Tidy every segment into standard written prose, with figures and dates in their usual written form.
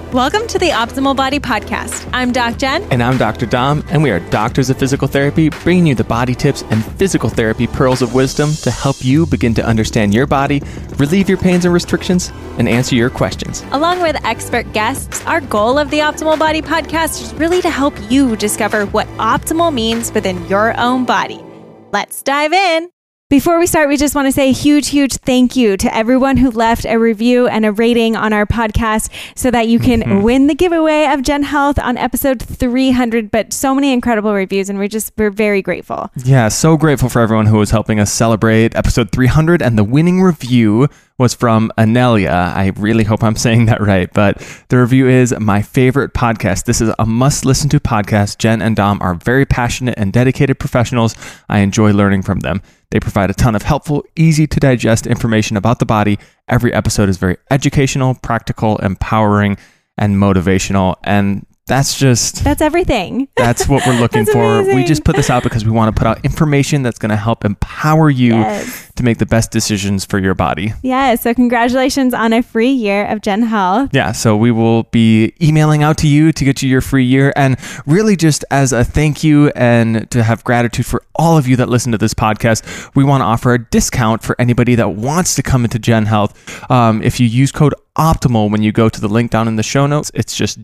Welcome to the Optimal Body Podcast. I'm Doc Jen. And I'm Dr. Dom, and we are doctors of physical therapy, bringing you the body tips and physical therapy pearls of wisdom to help you begin to understand your body, relieve your pains and restrictions, and answer your questions. Along with expert guests, our goal of the Optimal Body Podcast is really to help you discover what optimal means within your own body. Let's dive in. Before we start, we just want to say a huge thank you to everyone who left a review and a rating on our podcast so that you can win the giveaway of Gen Health on episode 300. But so many incredible reviews, and we're very grateful. Yeah, so grateful for everyone who was helping us celebrate episode 300. And the winning review was from Anelia. I really hope I'm saying that right, but the review is my favorite podcast. This is a must-listen to podcast. Jen and Dom are very passionate and dedicated professionals. I enjoy learning from them. They provide a ton of helpful, easy to digest information about the body. Every episode is very educational, practical, empowering, and motivational. And that's everything. That's what we're looking for. Amazing. We just put this out because we want to put out information that's going to help empower you to make the best decisions for your body. Yes. So congratulations on a free year of Gen Health. Yeah. So we will be emailing out to you to get you your free year. And really just as a thank you and to have gratitude for all of you that listen to this podcast, we want to offer a discount for anybody that wants to come into Gen Health. If you use code OPTIMAL when you go to the link down in the show notes, it's just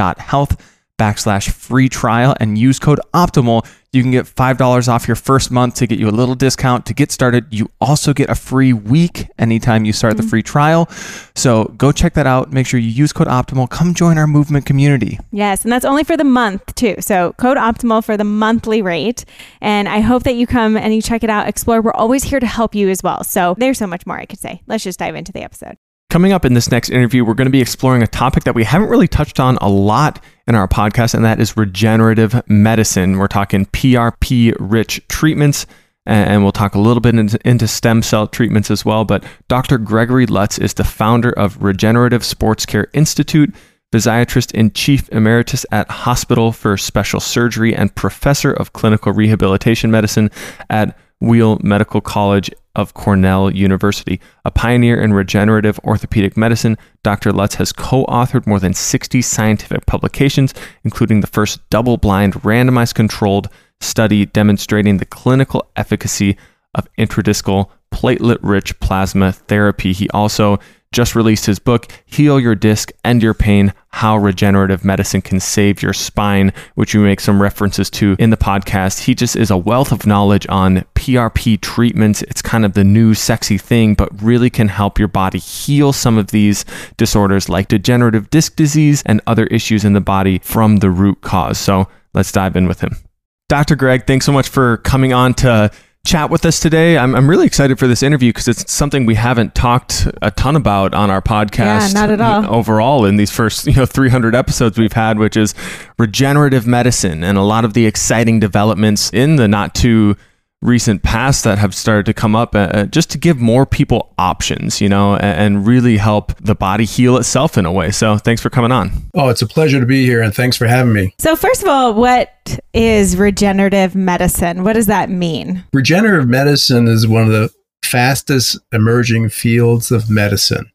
gen.health/free trial and use code OPTIMAL. You can get $5 off your first month to get you a little discount to get started. You also get a free week anytime you start the free trial. So go check that out. Make sure you use code OPTIMAL. Come join our movement community. Yes, and that's only for the month too. So code OPTIMAL for the monthly rate. And I hope that you come and you check it out, explore. We're always here to help you as well. So there's so much more I could say. Let's just dive into the episode. Coming up in this next interview, we're going to be exploring a topic that we haven't really touched on a lot in our podcast, and that is regenerative medicine. We're talking PRP-rich treatments, and we'll talk a little bit into stem cell treatments as well. But Dr. Gregory Lutz is the founder of Regenerative Sports Care Institute, physiatrist-in-chief emeritus at Hospital for Special Surgery, and professor of clinical rehabilitation medicine at Weill Medical College of Cornell University. A pioneer in regenerative orthopedic medicine, Dr. Lutz has co-authored more than 60 scientific publications, including the first double-blind randomized controlled study demonstrating the clinical efficacy of intradiscal platelet-rich plasma therapy. He also just released his book, Heal Your Disc, End Your Pain, How Regenerative Medicine Can Save Your Spine, which we make some references to in the podcast. He just is a wealth of knowledge on PRP treatments. It's kind of the new sexy thing, but really can help your body heal some of these disorders like degenerative disc disease and other issues in the body from the root cause. So let's dive in with him. Dr. Greg, thanks so much for coming on to chat with us today. I'm really excited for this interview because it's something we haven't talked a ton about on our podcast. Yeah, not at all. Overall in these first 300 episodes we've had, which is regenerative medicine and a lot of the exciting developments in the not too recent past that have started to come up just to give more people options, and really help the body heal itself in a way. So thanks for coming on. Oh, it's a pleasure to be here, and thanks for having me. So first of all, what is regenerative medicine? What does that mean? Regenerative medicine is one of the fastest emerging fields of medicine.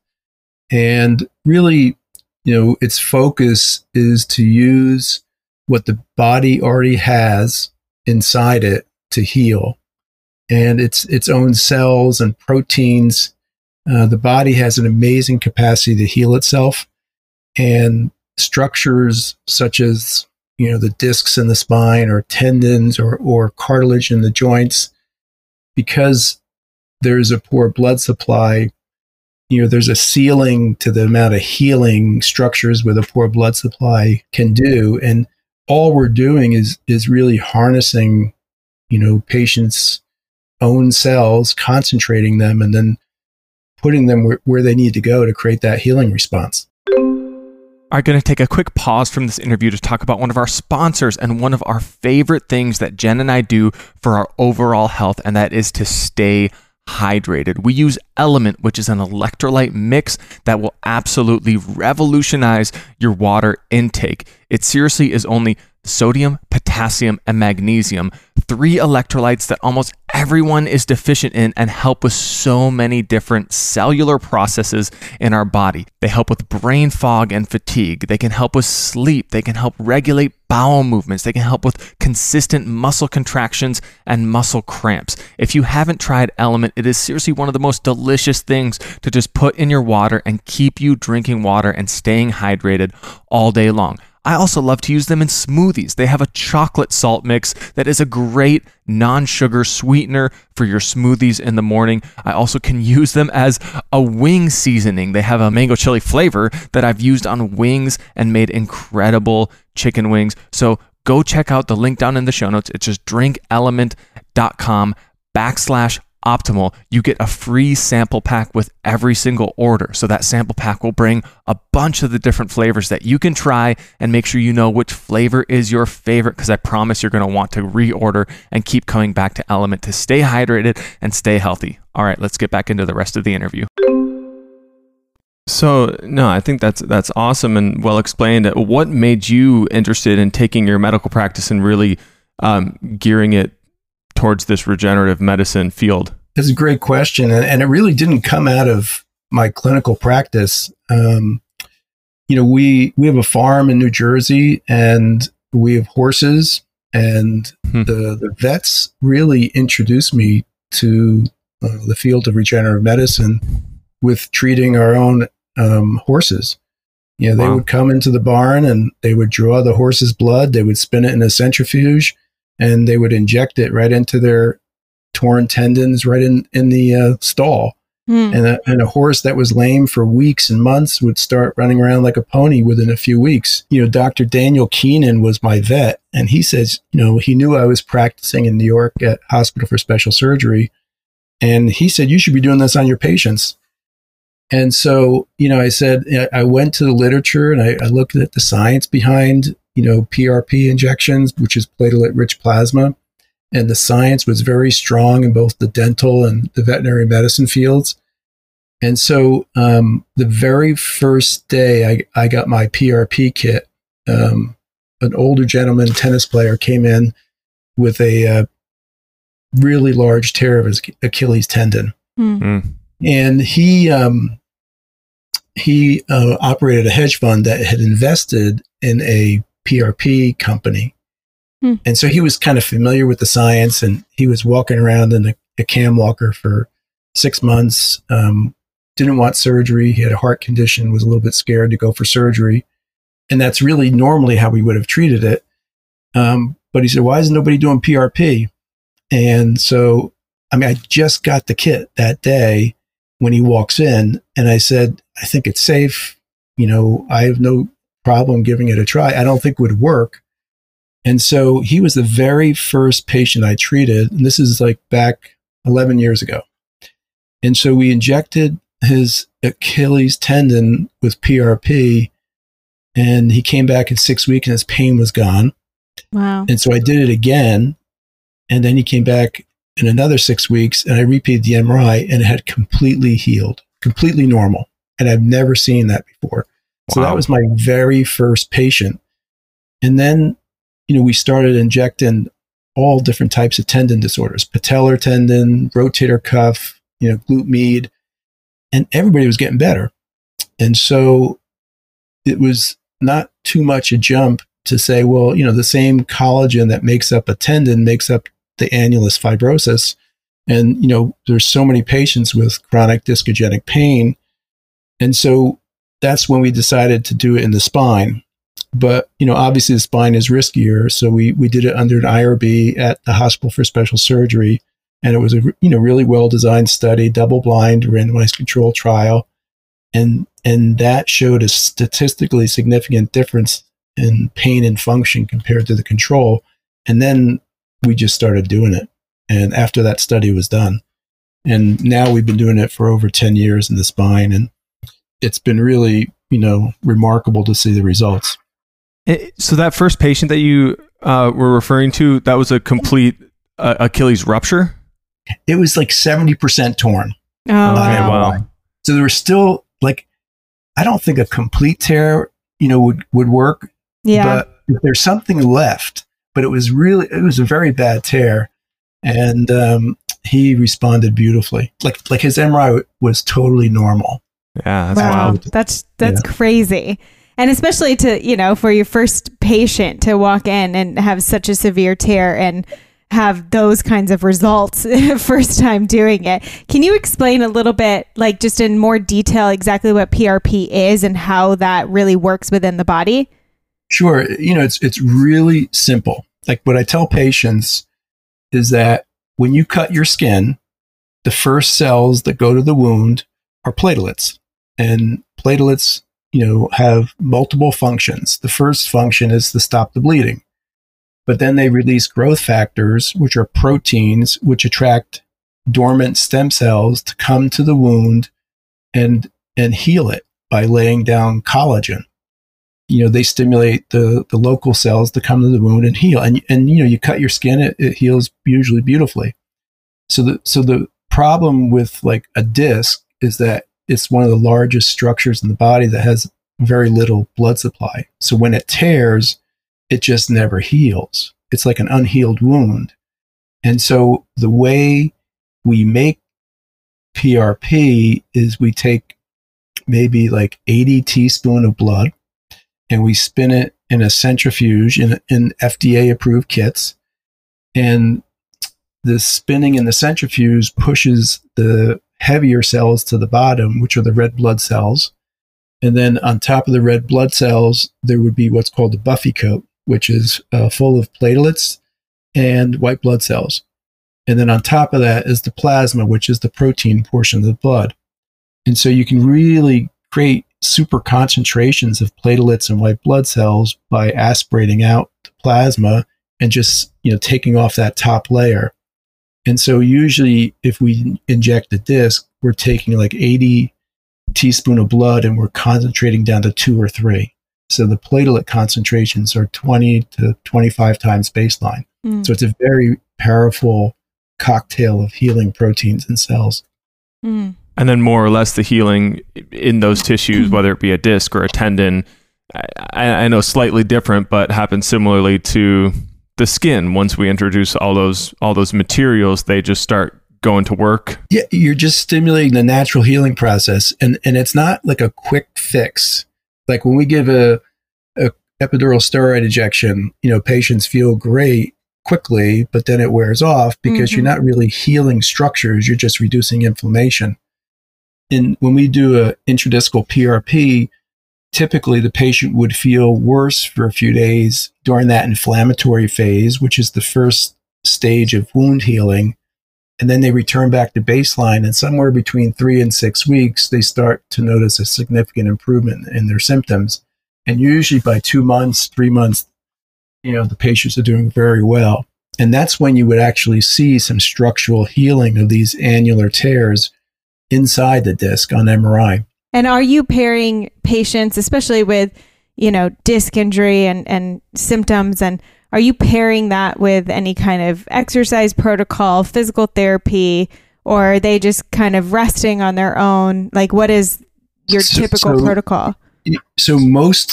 And really, its focus is to use what the body already has inside it to heal. And its own cells and proteins. The body has an amazing capacity to heal itself. And structures such as, the discs in the spine or tendons or cartilage in the joints, because there's a poor blood supply, there's a ceiling to the amount of healing structures with a poor blood supply can do. And all we're doing is really harnessing, patients' own cells, concentrating them, and then putting them where they need to go to create that healing response. Are going to take a quick pause from this interview to talk about one of our sponsors and one of our favorite things that Jen and I do for our overall health, and that is to stay hydrated. We use Element, which is an electrolyte mix that will absolutely revolutionize your water intake. It seriously is only sodium, potassium, and magnesium, 3 electrolytes that almost everyone is deficient in and help with so many different cellular processes in our body. They help with brain fog and fatigue. They can help with sleep. They can help regulate bowel movements. They can help with consistent muscle contractions and muscle cramps. If you haven't tried Element, it is seriously one of the most delicious things to just put in your water and keep you drinking water and staying hydrated all day long. I also love to use them in smoothies. They have a chocolate salt mix that is a great non-sugar sweetener for your smoothies in the morning. I also can use them as a wing seasoning. They have a mango chili flavor that I've used on wings and made incredible chicken wings. So go check out the link down in the show notes. It's just drinkelement.com/optimal. You get a free sample pack with every single order. So that sample pack will bring a bunch of the different flavors that you can try and make sure you know which flavor is your favorite, because I promise you're going to want to reorder and keep coming back to Element to stay hydrated and stay healthy. All right, let's get back into the rest of the interview. So, no, I think that's awesome and well explained. What made you interested in taking your medical practice and really gearing it towards this regenerative medicine field? That's a great question. And it really didn't come out of my clinical practice. We have a farm in New Jersey and we have horses, and the vets really introduced me to the field of regenerative medicine with treating our own horses. They would come into the barn and they would draw the horse's blood. They would spin it in a centrifuge, and they would inject it right into their torn tendons right in the stall. And a horse that was lame for weeks and months would start running around like a pony within a few weeks. Dr. Daniel Keenan was my vet, and he says, he knew I was practicing in New York at Hospital for Special Surgery. And he said, you should be doing this on your patients. And so, I said, I went to the literature and I looked at the science behind PRP injections, which is platelet-rich plasma. And the science was very strong in both the dental and the veterinary medicine fields. And so the very first day I got my PRP kit, an older gentleman, tennis player, came in with a really large tear of his Achilles tendon. And he operated a hedge fund that had invested in a PRP company. And so he was kind of familiar with the science, and he was walking around in a cam walker for 6 months, didn't want surgery. He had a heart condition, was a little bit scared to go for surgery. And that's really normally how we would have treated it. But he said, why isn't nobody doing PRP? And so, I just got the kit that day when he walks in, and I said, I think it's safe. I have no problem giving it a try. I don't think it would work. And so he was the very first patient I treated. And this is like back 11 years ago. And so we injected his Achilles tendon with PRP, and he came back in 6 weeks and his pain was gone. Wow. And so I did it again. And then he came back in another 6 weeks, and I repeated the MRI, and it had completely healed, completely normal. And I've never seen that before. So that was my very first patient. And then, we started injecting all different types of tendon disorders, patellar tendon, rotator cuff, glute med, and everybody was getting better. And so it was not too much a jump to say, well, the same collagen that makes up a tendon makes up the annulus fibrosus. And, there's so many patients with chronic discogenic pain. And so that's when we decided to do it in the spine. But, obviously the spine is riskier. So we did it under an IRB at the Hospital for Special Surgery. And it was a, really well-designed study, double-blind, randomized control trial. And that showed a statistically significant difference in pain and function compared to the control. And then we just started doing it. And after that study was done, and now we've been doing it for over 10 years in the spine. And it's been really, remarkable to see the results. So that first patient that you were referring to, that was a complete Achilles rupture? It was like 70% torn. Oh, okay, wow. So there was still I don't think a complete tear, would work. Yeah. But if there's something left. But it was a very bad tear. And he responded beautifully. Like his MRI was totally normal. Yeah, that's wild. That's crazy. And especially for your first patient to walk in and have such a severe tear and have those kinds of results first time doing it. Can you explain a little bit, like just in more detail, exactly what PRP is and how that really works within the body? Sure. It's really simple. Like what I tell patients is that when you cut your skin, the first cells that go to the wound are platelets. And platelets, have multiple functions. The first function is to stop the bleeding. But then they release growth factors, which are proteins, which attract dormant stem cells to come to the wound and heal it by laying down collagen. They stimulate the local cells to come to the wound and heal. And you cut your skin, it heals usually beautifully. So the problem with like a disc is that it's one of the largest structures in the body that has very little blood supply. So when it tears, it just never heals. It's like an unhealed wound. And so the way we make PRP is we take maybe like 80 teaspoons of blood and we spin it in a centrifuge in FDA approved kits. And the spinning in the centrifuge pushes the heavier cells to the bottom, which are the red blood cells. And then on top of the red blood cells, there would be what's called the buffy coat, which is full of platelets and white blood cells. And then on top of that is the plasma, which is the protein portion of the blood. And so you can really create super concentrations of platelets and white blood cells by aspirating out the plasma and just, taking off that top layer. And so usually if we inject a disc, we're taking like 80 teaspoons of blood and we're concentrating down to 2 or 3. So the platelet concentrations are 20 to 25 times baseline. So it's a very powerful cocktail of healing proteins and cells. And then more or less the healing in those tissues, whether it be a disc or a tendon, I know slightly different, but happens similarly to the skin. Once we introduce all those materials, they just start going to work. Yeah, you're just stimulating the natural healing process, and it's not like a quick fix. Like when we give a epidural steroid injection, patients feel great quickly, but then it wears off because you're not really healing structures, you're just reducing inflammation. And when we do an intradiscal PRP, typically the patient would feel worse for a few days during that inflammatory phase, which is the first stage of wound healing. And then they return back to baseline, and somewhere between 3 and 6 weeks, they start to notice a significant improvement in their symptoms. And usually by 2 months, 3 months, the patients are doing very well. And that's when you would actually see some structural healing of these annular tears inside the disc on MRI. And are you pairing patients, especially with, disc injury and symptoms, and are you pairing that with any kind of exercise protocol, physical therapy, or are they just kind of resting on their own? Like, what is your typical protocol? So most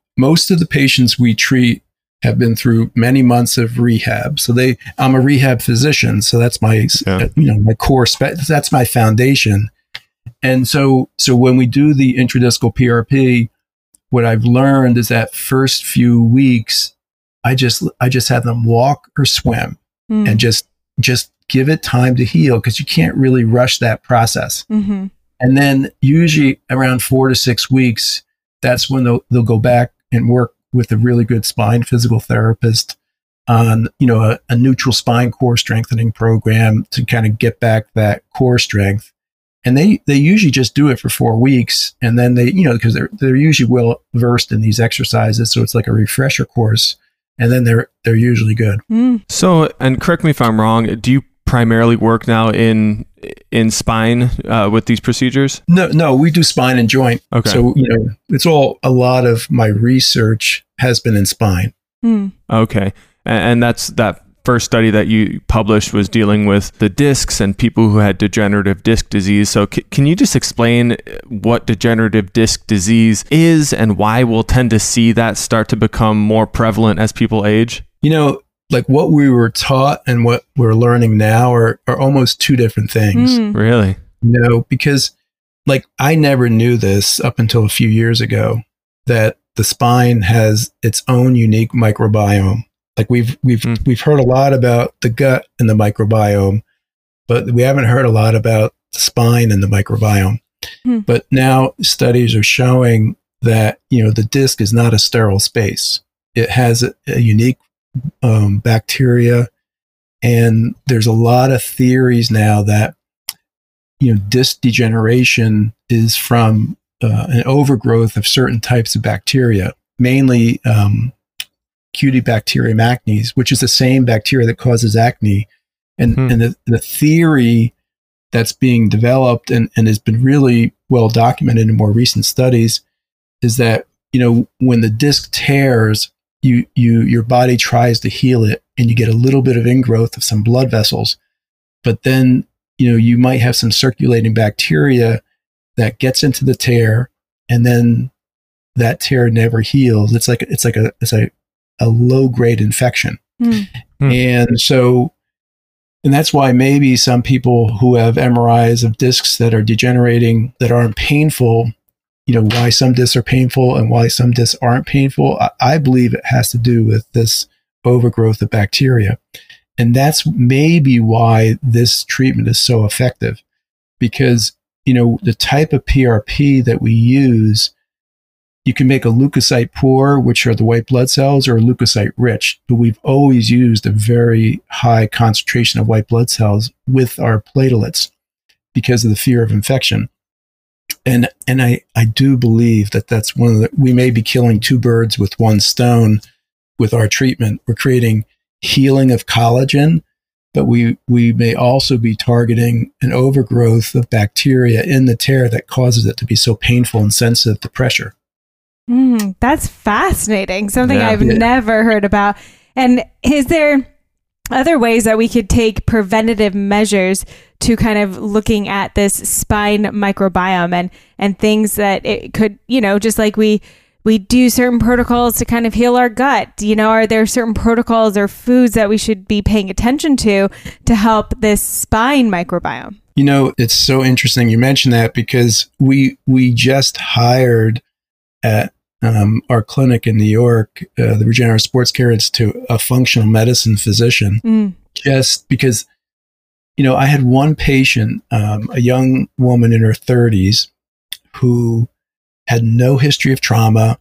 of the patients we treat have been through many months of rehab. So I'm a rehab physician, so that's my my core that's my foundation. And so when we do the intradiscal PRP, what I've learned is that first few weeks, I just have them walk or swim and just give it time to heal, because you can't really rush that process. And then usually around 4 to 6 weeks, that's when they'll go back and work with a really good spine physical therapist on, a neutral spine core strengthening program to kind of get back that core strength. And they usually just do it for 4 weeks. And then they, because they're usually well versed in these exercises. So it's like a refresher course. And then they're usually good. So, and correct me if I'm wrong, do you primarily work now in spine with these procedures? No, we do spine and joint. Okay. So, it's a lot of my research has been in spine. Okay. And that first study that you published was dealing with the discs and people who had degenerative disc disease. So can you just explain what degenerative disc disease is and why we'll tend to see that start to become more prevalent as people age? Like what we were taught and what we're learning now are almost two different things. Really? Because like I never knew this up until a few years ago, that the spine has its own unique microbiome. Like we've heard a lot about the gut and the microbiome, but we haven't heard a lot about the spine and the microbiome. But now studies are showing that, the disc is not a sterile space. It has a unique bacteria, and there's a lot of theories now that disc degeneration is from an overgrowth of certain types of bacteria, mainly Cutibacterium acnes, which is the same bacteria that causes acne. And the theory that's being developed and has been really well documented in more recent studies is that when the disc tears, your body tries to heal it, and you get a little bit of ingrowth of some blood vessels, but then you might have some circulating bacteria that gets into the tear, and then that tear never heals. It's like a low grade infection, and that's why maybe some people who have MRIs of discs that are degenerating that aren't painful. Why some discs are painful and why some discs aren't painful. I believe it has to do with this overgrowth of bacteria. And that's maybe why this treatment is so effective, because, the type of PRP that we use, you can make a leukocyte poor, which are the white blood cells, or leukocyte rich, but we've always used a very high concentration of white blood cells with our platelets because of the fear of infection. And I do believe that that's we may be killing two birds with one stone with our treatment. We're creating healing of collagen, but we may also be targeting an overgrowth of bacteria in the tear that causes it to be so painful and sensitive to pressure. That's fascinating. Something I've never heard about. And is there other ways that we could take preventative measures to kind of looking at this spine microbiome and things that it could, just like we do certain protocols to kind of heal our gut, are there certain protocols or foods that we should be paying attention to help this spine microbiome? It's so interesting you mentioned that, because we just hired at our clinic in New York, the Regenerative Sports Care Institute, a functional medicine physician, just because, I had one patient, a young woman in her 30s who had no history of trauma,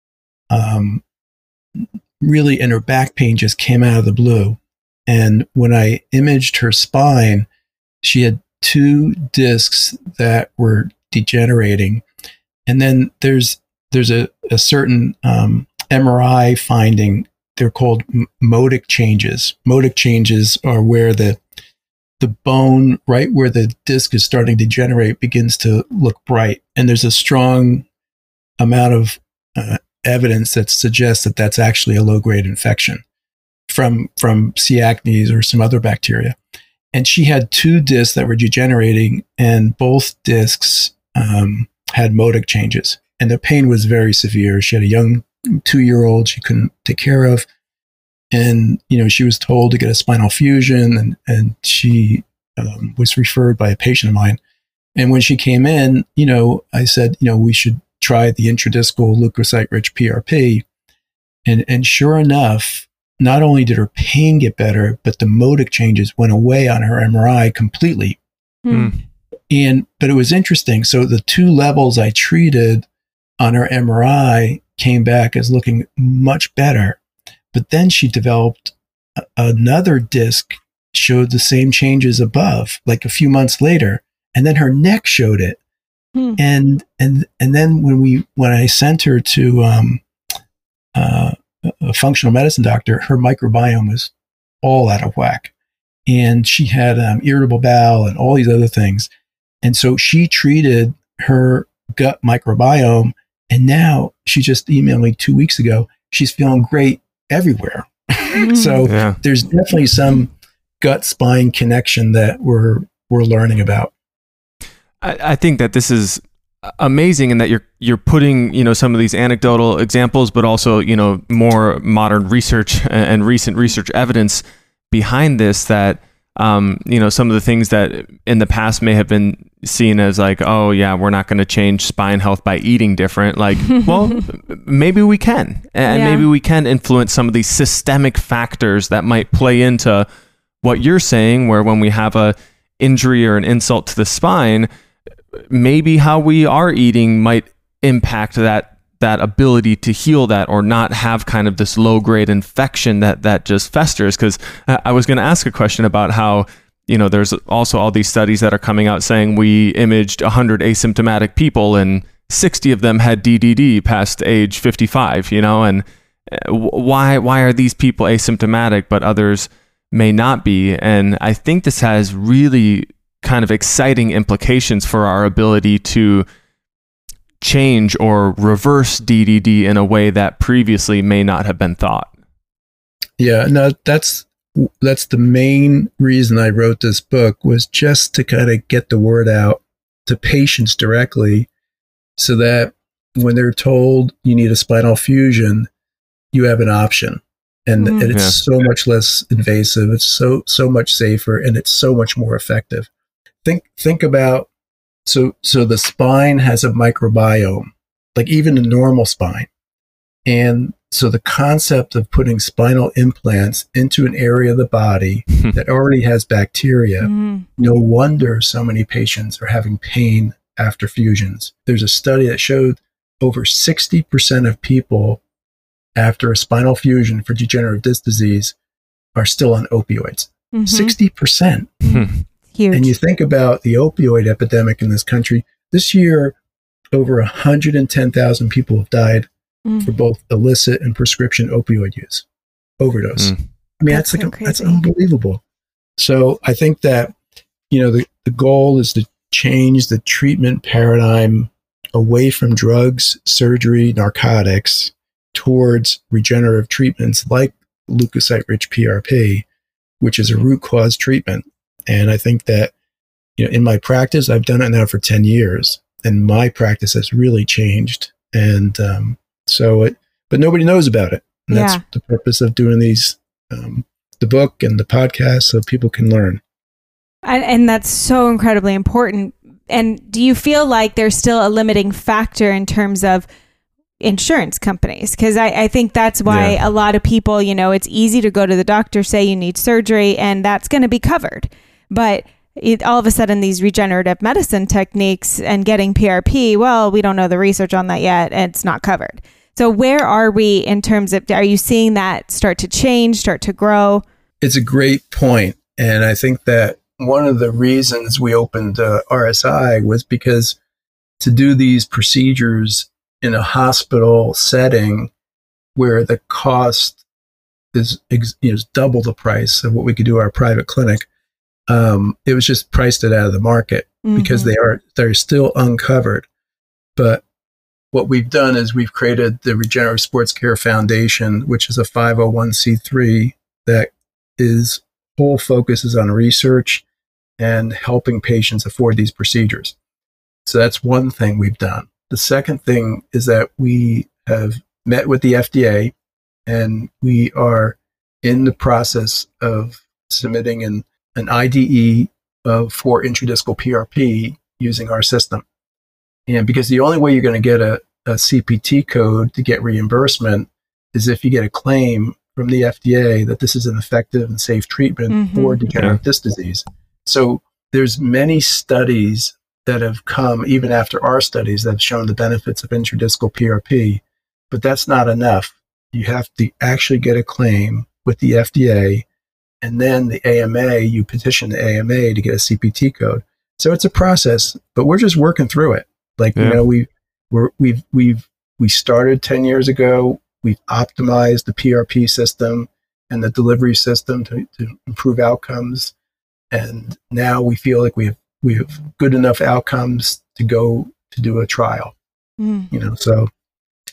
really, and her back pain just came out of the blue. And when I imaged her spine, she had 2 discs that were degenerating. And then there's a certain MRI finding. They're called modic changes. Modic changes are where the bone, right where the disc is starting to degenerate, begins to look bright. And there's a strong amount of evidence that suggests that that's actually a low-grade infection from C. acnes or some other bacteria. And she had 2 discs that were degenerating, and both discs had modic changes. And the pain was very severe. She had a young 2-year-old she couldn't take care of. And, she was told to get a spinal fusion, and she was referred by a patient of mine. And when she came in, I said, we should try the intradiscal leukocyte-rich PRP. And sure enough, not only did her pain get better, but the modic changes went away on her MRI completely. But it was interesting. So the 2 levels I treated on her MRI came back as looking much better. But then she developed another disc, showed the same changes above, like a few months later, and then her neck showed it. And then when I sent her to a functional medicine doctor, her microbiome was all out of whack, and she had irritable bowel and all these other things. And so she treated her gut microbiome, and now she just emailed me 2 weeks ago. She's feeling great everywhere. So there's definitely some gut spine connection that we're learning about. I think that this is amazing in that you're putting, some of these anecdotal examples, but also, more modern research and recent research evidence behind this that, some of the things that in the past may have been seen as like, oh yeah, we're not going to change spine health by eating different. Like, well, maybe we can, and maybe we can influence some of these systemic factors that might play into what you're saying, where when we have a injury or an insult to the spine, maybe how we are eating might impact that ability to heal that, or not have kind of this low grade infection that just festers. Because I was going to ask a question about how, there's also all these studies that are coming out saying we imaged 100 asymptomatic people and 60 of them had DDD past age 55, and why are these people asymptomatic but others may not be? And I think this has really kind of exciting implications for our ability to change or reverse DDD in a way that previously may not have been thought. Yeah, no, that's the main reason I wrote this book, was just to kind of get the word out to patients directly, so that when they're told you need a spinal fusion, you have an option. And it's so much less invasive, it's so much safer, and it's so much more effective. Think about, so the spine has a microbiome, like even a normal spine. And so the concept of putting spinal implants into an area of the body that already has bacteria, no wonder so many patients are having pain after fusions. There's a study that showed over 60% of people after a spinal fusion for degenerative disc disease are still on opioids. 60%. Huge. And you think about the opioid epidemic in this country. This year, over 110,000 people have died for both illicit and prescription opioid use, overdose. I mean, that's unbelievable. So I think that, the goal is to change the treatment paradigm away from drugs, surgery, narcotics, towards regenerative treatments like leukocyte-rich PRP, which is a root cause treatment. And I think that, in my practice, I've done it now for 10 years, and my practice has really changed. And but nobody knows about it. And that's the purpose of doing these, the book and the podcast, so people can learn. And that's so incredibly important. And do you feel like there's still a limiting factor in terms of insurance companies? Because I think that's why a lot of people, it's easy to go to the doctor, say you need surgery, and that's going to be covered. But all of a sudden, these regenerative medicine techniques and getting PRP, well, we don't know the research on that yet, and it's not covered. So where are we in terms of, are you seeing that start to change, start to grow? It's a great point. And I think that one of the reasons we opened RSI was because to do these procedures in a hospital setting where the cost is double the price of what we could do at our private clinic, it was just priced it out of the market because they're still uncovered. But what we've done is we've created the Regenerative Sports Care Foundation, which is a 501c3 that is whole focus is on research and helping patients afford these procedures. So that's one thing we've done. The second thing is that we have met with the FDA, and we are in the process of submitting an IDE for intradiscal PRP using our system. And because the only way you're going to get a CPT code to get reimbursement is if you get a claim from the FDA that this is an effective and safe treatment for degenerative disc disease. So there's many studies that have come even after our studies that have shown the benefits of intradiscal PRP, but that's not enough. You have to actually get a claim with the FDA, and then the AMA, you petition the AMA to get a CPT code. So it's a process, but we're just working through it. Like, we started 10 years ago. We've optimized the PRP system and the delivery system to improve outcomes. And now we feel like we have good enough outcomes to go to do a trial. So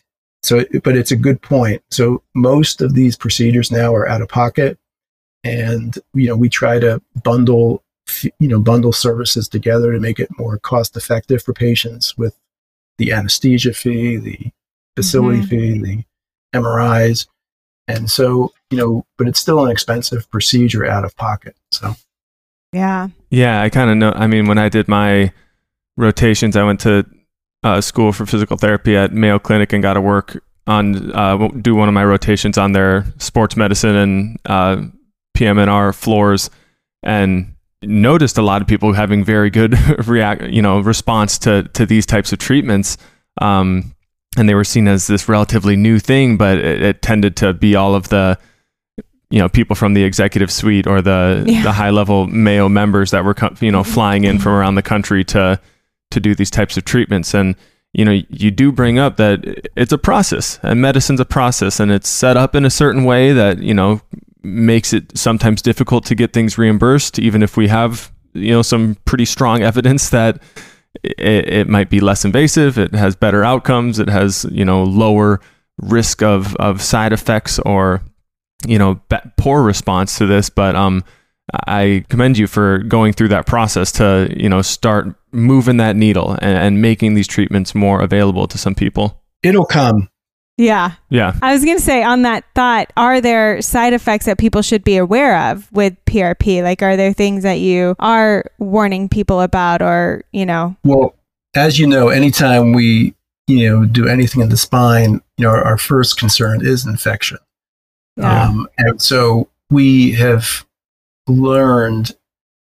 So, but it's a good point. So most of these procedures now are out of pocket, and we try to bundle services together to make it more cost effective for patients, with the anesthesia fee, the facility fee, the MRIs, and so but it's still an expensive procedure out of pocket. So yeah, I kind of know. I mean, when I did my rotations, I went to school for physical therapy at Mayo Clinic and got to work on do one of my rotations on their sports medicine and PM&R floors, and noticed a lot of people having very good response to these types of treatments, and they were seen as this relatively new thing, but it tended to be all of the people from the executive suite or the high level Mayo members that were flying in from around the country to do these types of treatments. And you do bring up that it's a process, and medicine's a process, and it's set up in a certain way that makes it sometimes difficult to get things reimbursed, even if we have some pretty strong evidence that it might be less invasive, it has better outcomes, it has lower risk of side effects or poor response to this. But I commend you for going through that process to start moving that needle and making these treatments more available to some people. It'll come. Yeah. I was going to say, on that thought, are there side effects that people should be aware of with PRP? Like, are there things that you are warning people about, or, Well, as you know, anytime we, do anything in the spine, our first concern is infection. Yeah. And so we have learned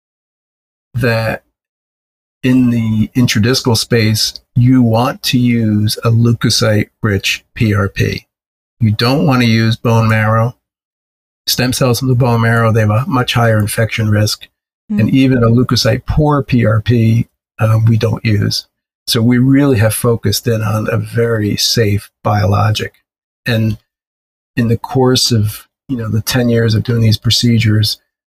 that in the intradiscal space, you want to use a leukocyte-rich PRP. You don't want to use bone marrow. Stem cells from the bone marrow, they have a much higher infection risk. And even a leukocyte-poor PRP, we don't use. So we really have focused in on a very safe biologic. And in the course of, the 10 years of doing these procedures,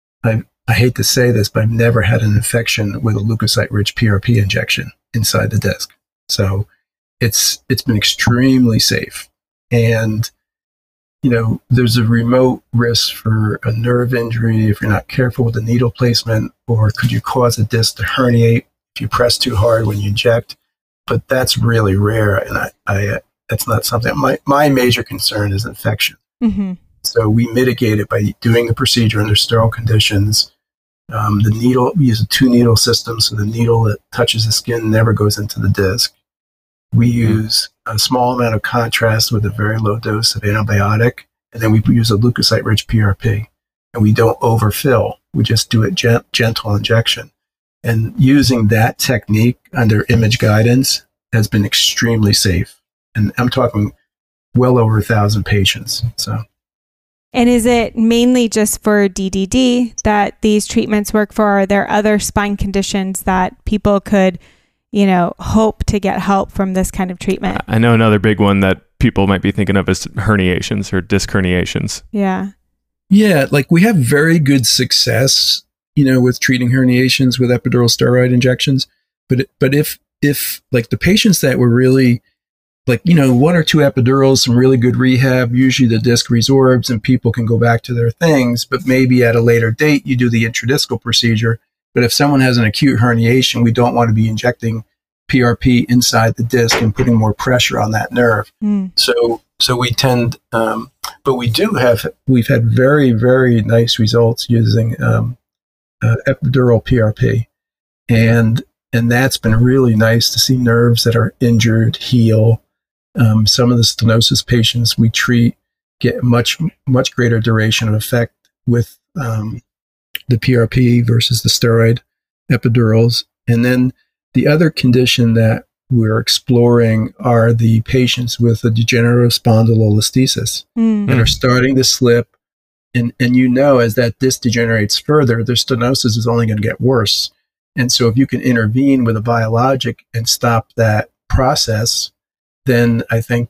I hate to say this, but I've never had an infection with a leukocyte-rich PRP injection inside the disc. So it's been extremely safe. And, there's a remote risk for a nerve injury if you're not careful with the needle placement, or could you cause a disc to herniate if you press too hard when you inject? But that's really rare, and I that's not something. My major concern is infection. Mm-hmm. So we mitigate it by doing the procedure under sterile conditions. The needle, we use a 2-needle system, so the needle that touches the skin never goes into the disc. We use a small amount of contrast with a very low dose of antibiotic, and then we use a leukocyte-rich PRP. And we don't overfill. We just do it gentle injection. And using that technique under image guidance has been extremely safe. And I'm talking well over 1,000 patients. So. And is it mainly just for DDD that these treatments work for? Or are there other spine conditions that people could, hope to get help from this kind of treatment? I know another big one that people might be thinking of is herniations or disc herniations. Yeah. Yeah, like we have very good success, with treating herniations with epidural steroid injections. But if like the patients that were really like, 1 or 2 epidurals, some really good rehab, usually the disc resorbs and people can go back to their things, but maybe at a later date, you do the intradiscal procedure. But if someone has an acute herniation, we don't want to be injecting PRP inside the disc and putting more pressure on that nerve. So we tend, but we've had very, very nice results using epidural PRP. And that's been really nice to see nerves that are injured heal. Some of the stenosis patients we treat get much, much greater duration of effect with the PRP versus the steroid epidurals. And then the other condition that we're exploring are the patients with a degenerative spondylolisthesis that are starting to slip. And as that disc degenerates further, their stenosis is only going to get worse. And so if you can intervene with a biologic and stop that process, then I think,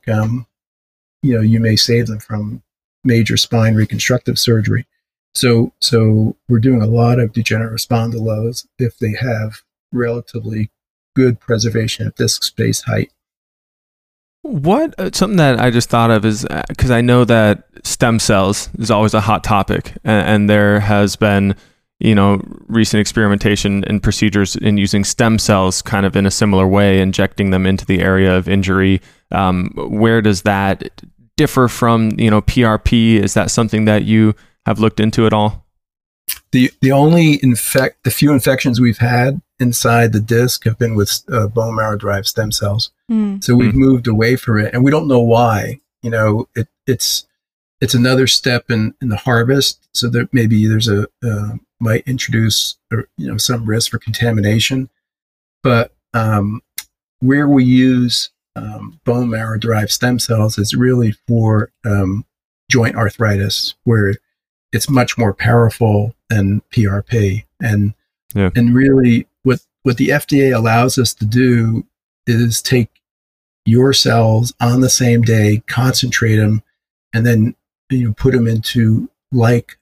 you may save them from major spine reconstructive surgery. So we're doing a lot of degenerative spondylos if they have relatively good preservation of disc space height. Something that I just thought of is because I know that stem cells is always a hot topic, and there has been, recent experimentation and procedures in using stem cells kind of in a similar way, injecting them into the area of injury. Where does that differ from, PRP? Is that something that you have looked into at all? The few infections we've had inside the disc have been with bone marrow derived stem cells. So we've moved away from it, and we don't know why. It's another step in the harvest, so that maybe there's might introduce some risk for contamination. But where we use bone marrow derived stem cells is really for joint arthritis, where it's much more powerful than PRP. And really what the FDA allows us to do is take your cells on the same day, concentrate them, and then put them into like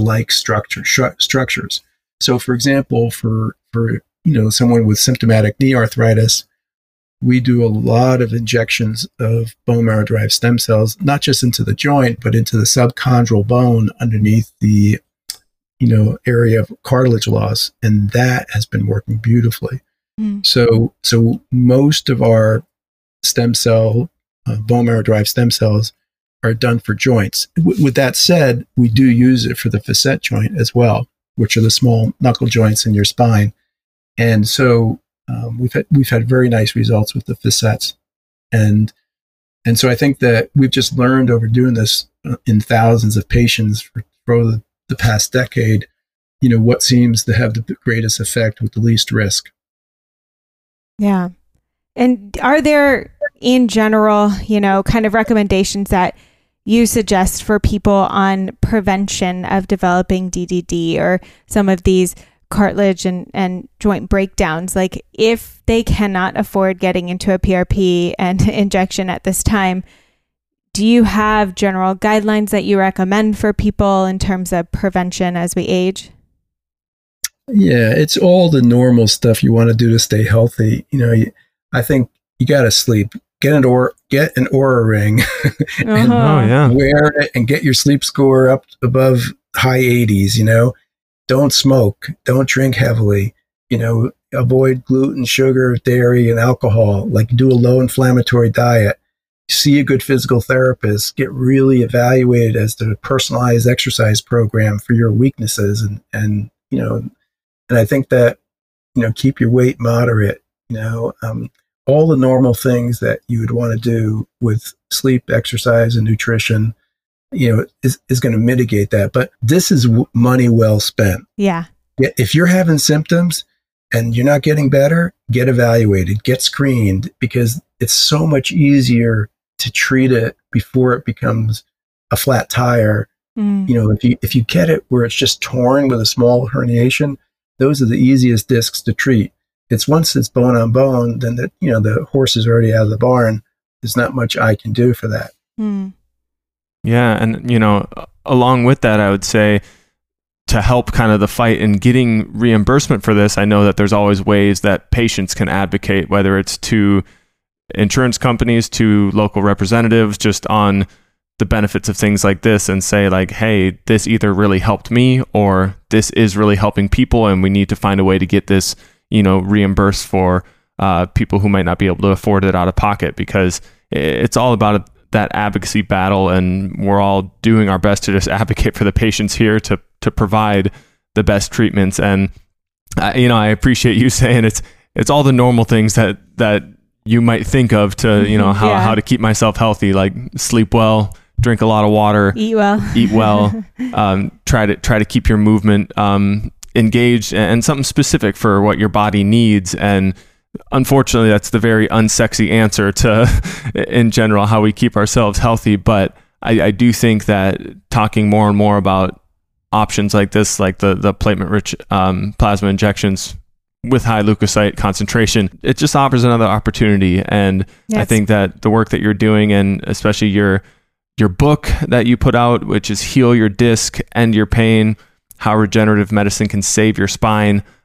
structures. So for example, for someone with symptomatic knee arthritis, we do a lot of injections of bone marrow derived stem cells, not just into the joint, but into the subchondral bone underneath the area of cartilage loss. And that has been working beautifully. So most of our stem cell, bone marrow derived stem cells are done for joints. With that said, we do use it for the facet joint as well, which are the small knuckle joints in your spine. And so we've had very nice results with the facets. And so I think that we've just learned over doing this in thousands of patients for the past decade, what seems to have the greatest effect with the least risk. Yeah. And are there, in general, kind of recommendations that you suggest for people on prevention of developing DDD or some of these cartilage and joint breakdowns? Like, if they cannot afford getting into a PRP and injection at this time, do you have general guidelines that you recommend for people in terms of prevention as we age? Yeah, it's all the normal stuff you want to do to stay healthy. I think you got to sleep. Get an Oura ring and wear it and get your sleep score up above high 80s. Don't smoke. Don't drink heavily. Avoid gluten, sugar, dairy, and alcohol. Like, do a low inflammatory diet. See a good physical therapist. Get really evaluated as the personalized exercise program for your weaknesses. And I think that, keep your weight moderate. All the normal things that you would want to do with sleep, exercise, and nutrition, is going to mitigate that. But this is money well spent. Yeah. If you're having symptoms and you're not getting better, get evaluated, get screened, because it's so much easier to treat it before it becomes a flat tire. If you get it where it's just torn with a small herniation, those are the easiest discs to treat. It's once it's bone on bone, then the horse is already out of the barn. There's not much I can do for that. Yeah. And, along with that, I would say to help kind of the fight in getting reimbursement for this, I know that there's always ways that patients can advocate, whether it's to insurance companies, to local representatives, just on the benefits of things like this, and say like, hey, this either really helped me or this is really helping people, and we need to find a way to get this reimbursed for people who might not be able to afford it out of pocket, because it's all about that advocacy battle, and we're all doing our best to just advocate for the patients here to provide the best treatments. And I appreciate you saying it's all the normal things that you might think of to how to keep myself healthy, like sleep well, drink a lot of water, eat well, try to keep your movement engaged, and something specific for what your body needs. And unfortunately, that's the very unsexy answer to, in general, how we keep ourselves healthy. But I do think that talking more and more about options like this, like the platelet-rich plasma injections with high leukocyte concentration, it just offers another opportunity. And yes. I think that the work that you're doing, and especially your book that you put out, which is Heal Your Disc, End Your Pain, How Regenerative Medicine Can Save Your Spine,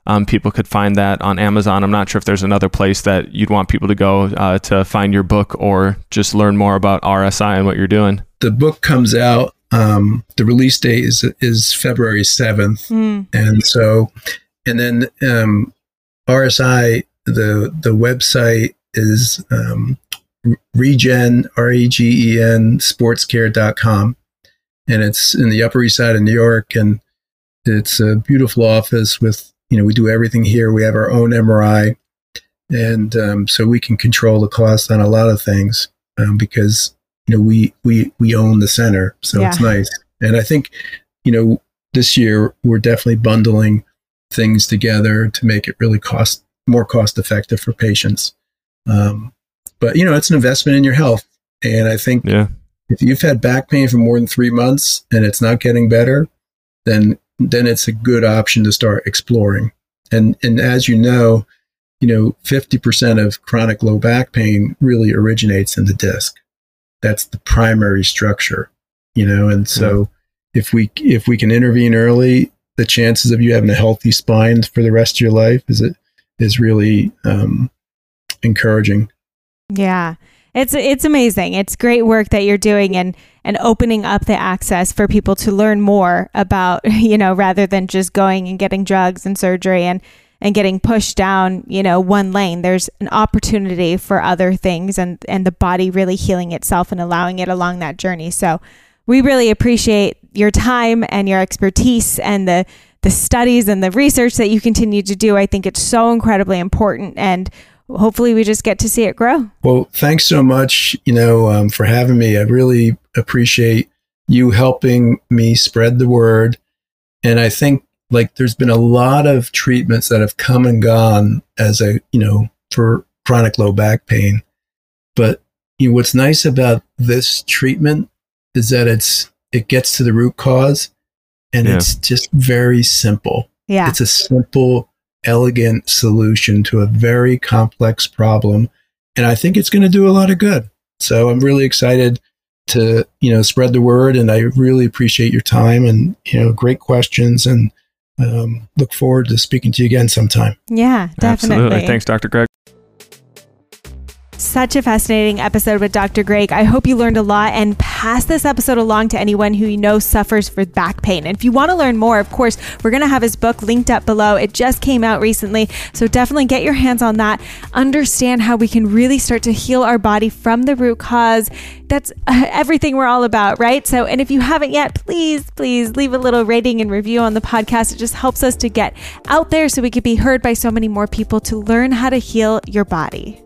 people could find that on Amazon. I'm not sure if there's another place that you'd want people to go to find your book or just learn more about RSI and what you're doing. The book comes out, the release date is February 7th. And then RSI, the website is Regen, REGEN, sportscare.com. And it's in the Upper East Side of New York. And it's a beautiful office with, we do everything here. We have our own MRI. And so we can control the cost on a lot of things because, we own the center. So It's nice. And I think, this year we're definitely bundling things together to make it really more cost effective for patients. But, it's an investment in your health. And I think if you've had back pain for more than 3 months and it's not getting better, then it's a good option to start exploring. And as 50% of chronic low back pain really originates in the disc. That's the primary structure, and so if we can intervene early, the chances of you having a healthy spine for the rest of your life is really encouraging. Yeah. It's amazing. It's great work that you're doing and opening up the access for people to learn more about, rather than just going and getting drugs and surgery and getting pushed down, one lane. There's an opportunity for other things and the body really healing itself and allowing it along that journey. So we really appreciate your time and your expertise and the studies and the research that you continue to do. I think it's so incredibly important, and hopefully we just get to see it grow. Well, thanks so much, for having me. I really appreciate you helping me spread the word. And I think there's been a lot of treatments that have come and gone as for chronic low back pain. But what's nice about this treatment is that it gets to the root cause, and it's just very simple. Yeah. It's a simple, elegant solution to a very complex problem. And I think it's going to do a lot of good. So I'm really excited to, spread the word, and I really appreciate your time and, great questions, and look forward to speaking to you again sometime. Yeah, definitely. Absolutely. Thanks, Dr. Greg. Such a fascinating episode with Dr. Greg. I hope you learned a lot, and pass this episode along to anyone who you know suffers with back pain. And if you want to learn more, of course, we're going to have his book linked up below. It just came out recently, so definitely get your hands on that. Understand how we can really start to heal our body from the root cause. That's everything we're all about, right? So, and if you haven't yet, please leave a little rating and review on the podcast. It just helps us to get out there so we could be heard by so many more people to learn how to heal your body.